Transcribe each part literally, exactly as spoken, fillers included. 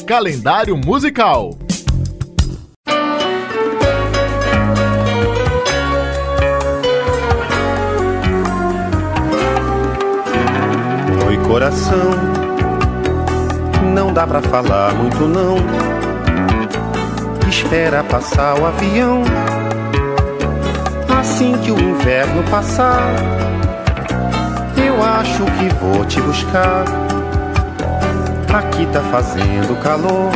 calendário musical. Oi, coração, não dá pra falar muito não. Espera passar o avião. Assim que o inverno passar, eu acho que vou te buscar. Aqui tá fazendo calor,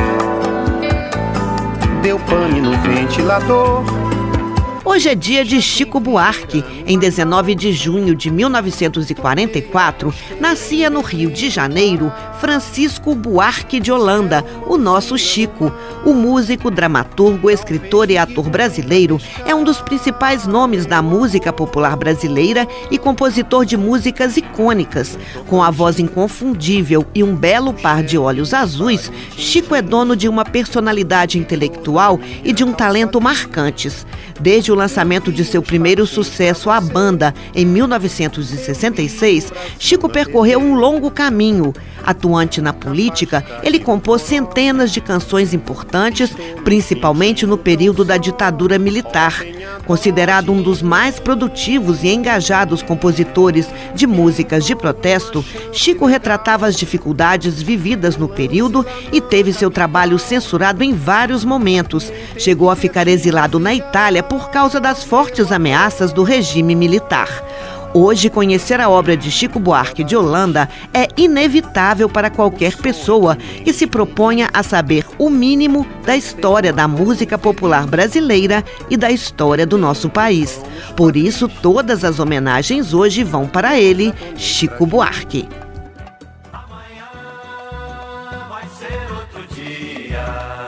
deu pane no ventilador. Hoje é dia de Chico Buarque. Em dezenove de junho de mil novecentos e quarenta e quatro, nascia no Rio de Janeiro Francisco Buarque de Holanda, o nosso Chico. O músico, dramaturgo, escritor e ator brasileiro é um dos principais nomes da música popular brasileira e compositor de músicas icônicas. Com a voz inconfundível e um belo par de olhos azuis, Chico é dono de uma personalidade intelectual e de um talento marcantes. Desde o lançamento de seu primeiro sucesso, A Banda, em mil novecentos e sessenta e seis, Chico percorreu um longo caminho. Atuante na política, ele compôs centenas de canções importantes, principalmente no período da ditadura militar. Considerado um dos mais produtivos e engajados compositores de músicas de protesto, Chico retratava as dificuldades vividas no período e teve seu trabalho censurado em vários momentos. Chegou a ficar exilado na Itália por causa das fortes ameaças do regime militar. Hoje, conhecer a obra de Chico Buarque de Holanda é inevitável para qualquer pessoa que se proponha a saber o mínimo da história da música popular brasileira e da história do nosso país. Por isso, todas as homenagens hoje vão para ele, Chico Buarque. Amanhã vai ser outro dia.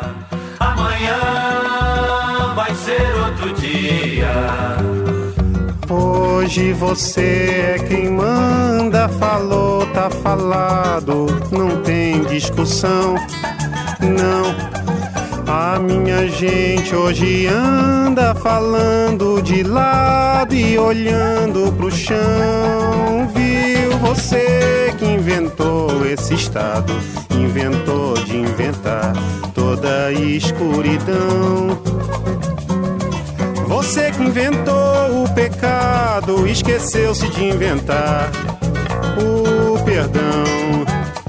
Amanhã vai ser outro dia. Hoje você é quem manda, falou, tá falado, não tem discussão, não. A minha gente hoje anda falando de lado e olhando pro chão. Viu você que inventou esse estado, inventou de inventar toda a escuridão. Você que inventou o pecado, esqueceu-se de inventar o perdão.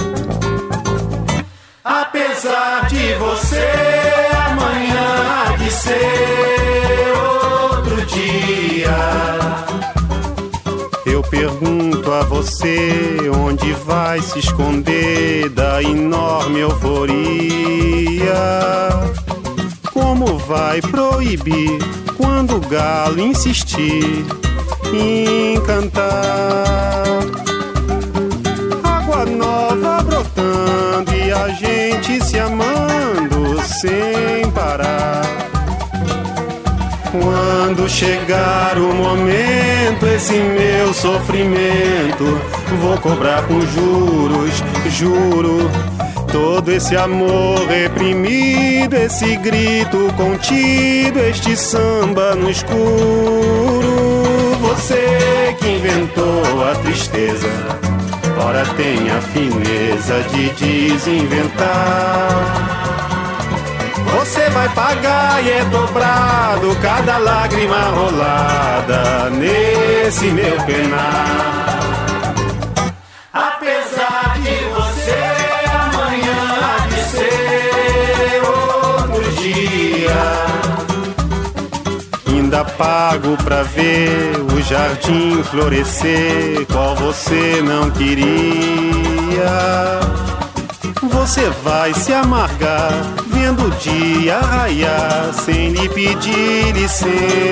Apesar de você, amanhã há de ser outro dia. Eu pergunto a você, onde vai se esconder da enorme euforia? Como vai proibir quando o galo insistir em cantar? Água nova brotando e a gente se amando sem parar. Quando chegar o momento, esse meu sofrimento vou cobrar com juros, juro. Todo esse amor reprimido, esse grito contido, este samba no escuro. Você que inventou a tristeza, ora tem a fineza de desinventar. Você vai pagar e é dobrado cada lágrima rolada nesse meu penar. Apesar de você, ainda pago pra ver o jardim florescer, qual você não queria. Você vai se amargar vendo o dia raiar sem lhe pedir licença.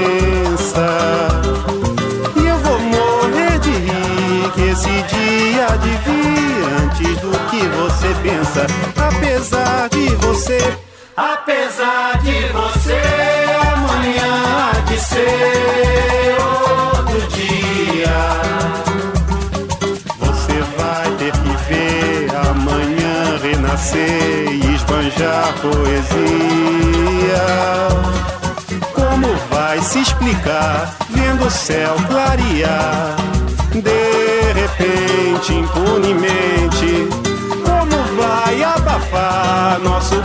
E eu vou morrer de rir que esse dia há de vir antes do que você pensa. Apesar de você, apesar de você, amanhã há de ser outro dia. Você vai ter que ver amanhã renascer e esbanjar poesia. Como vai se explicar vendo o céu clarear de repente, impunemente? Como vai abafar nosso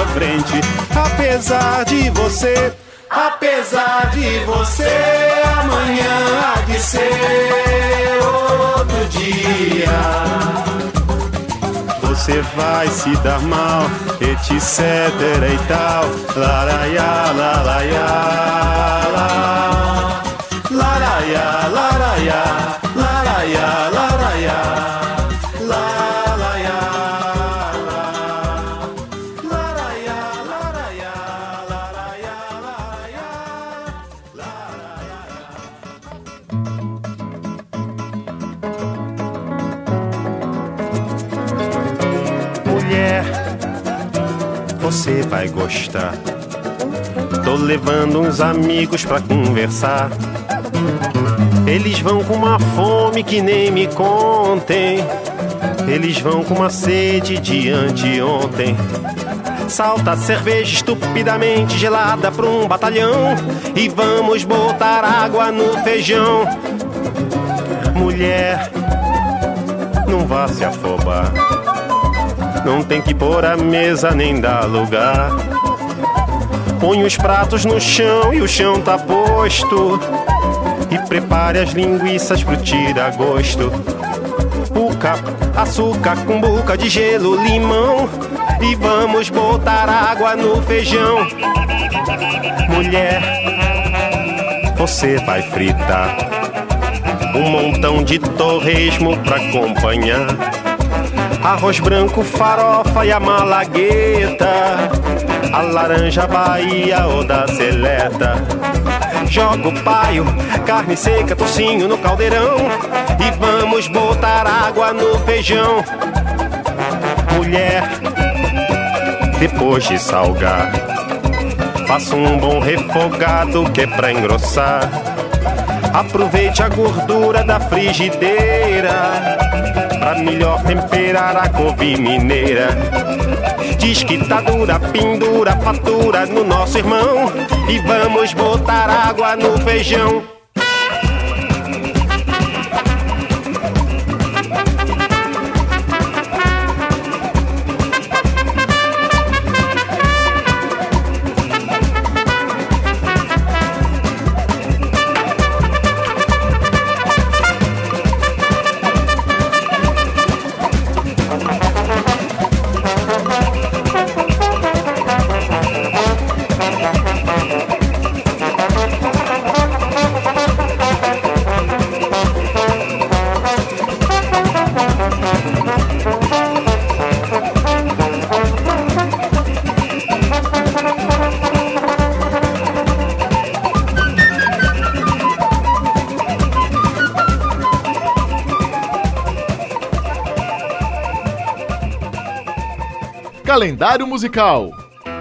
frente. Apesar de você, apesar de você, amanhã há de ser outro dia. Você vai se dar mal, etc e tal. Laraiá, laraiá, lá. Laraiá, laraiá, laraiá, laraiá. Você vai gostar. Tô levando uns amigos pra conversar. Eles vão com uma fome que nem me contem. Eles vão com uma sede de anteontem. Salta cerveja estupidamente gelada pra um batalhão. E vamos botar água no feijão. Mulher, não vá se afobar. Não tem que pôr a mesa nem dar lugar. Põe os pratos no chão e o chão tá posto. E prepare as linguiças pro tira-gosto. Puca, açúcar, cumbuca de gelo, limão. E vamos botar água no feijão. Mulher, você vai fritar um montão de torresmo pra acompanhar. Arroz branco, farofa e a malagueta. A laranja Bahia ou da seleta. Joga o paio, carne seca, tocinho no caldeirão. E vamos botar água no feijão. Mulher, depois de salgar, faça um bom refogado que é pra engrossar. Aproveite a gordura da frigideira pra melhor temperar a couve mineira. Diz que tá dura, pendura, fatura no nosso irmão. E vamos botar água no feijão. Calendário musical.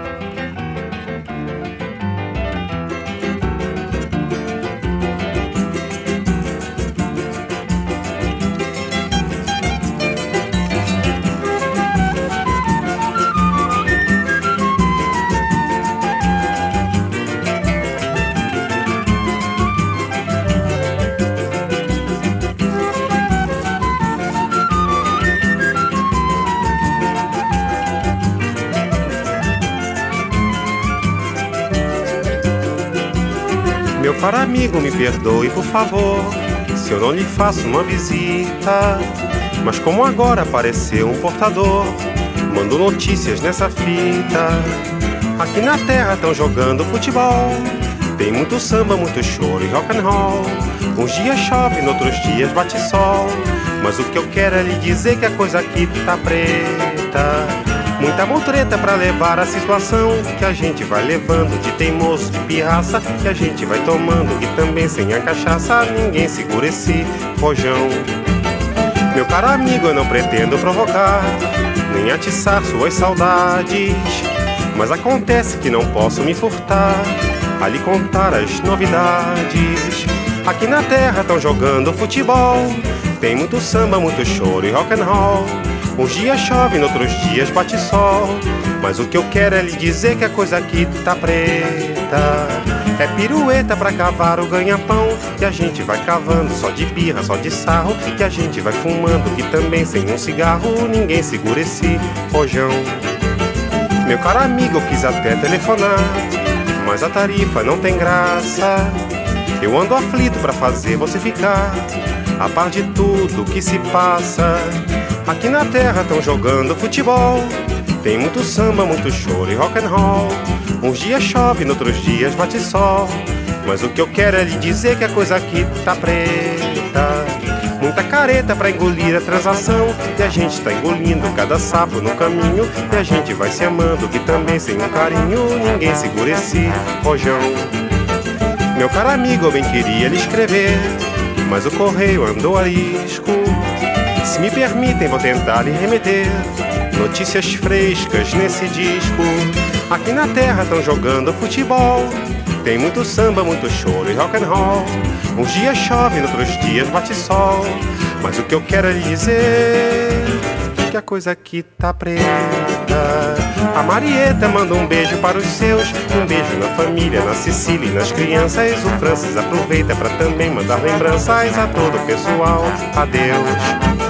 Meu caro amigo, me perdoe, por favor, se eu não lhe faço uma visita. Mas como agora apareceu um portador, mando notícias nessa fita. Aqui na terra tão jogando futebol. Tem muito samba, muito choro e rock and roll. Uns dias chove, noutros dias bate sol. Mas o que eu quero é lhe dizer que a coisa aqui tá preta. Muita mutreta pra levar a situação, que a gente vai levando de teimoso, de pirraça, que a gente vai tomando, e também sem a cachaça ninguém segura esse rojão. Meu caro amigo, eu não pretendo provocar, nem atiçar suas saudades, mas acontece que não posso me furtar a lhe contar as novidades. Aqui na terra tão jogando futebol, tem muito samba, muito choro e rock and roll. Uns dias chove, noutros dias bate sol. Mas o que eu quero é lhe dizer que a coisa aqui tá preta. É pirueta pra cavar o ganha-pão, que a gente vai cavando só de birra, só de sarro, que a gente vai fumando, que também sem um cigarro ninguém segura esse rojão. Meu caro amigo, eu quis até telefonar, mas a tarifa não tem graça. Eu ando aflito pra fazer você ficar a par de tudo que se passa. Aqui na terra tão jogando futebol, tem muito samba, muito choro e rock and roll. Uns dias chove, noutros dias bate sol, mas o que eu quero é lhe dizer que a coisa aqui tá preta. Muita careta pra engolir a transação, e a gente tá engolindo cada sapo no caminho. E a gente vai se amando, que também sem um carinho ninguém segura esse rojão. Meu caro amigo, eu bem queria lhe escrever, mas o correio andou a risco. Se me permitem, vou tentar lhe remeter notícias frescas nesse disco. Aqui na terra tão jogando futebol, tem muito samba, muito choro e rock and roll. Uns dias chove, noutros dias bate sol, mas o que eu quero é lhe dizer que a coisa aqui tá preta. A Marieta manda um beijo para os seus, um beijo na família, na Cecília e nas crianças. O Francis aproveita para também mandar lembranças a todo o pessoal. Adeus.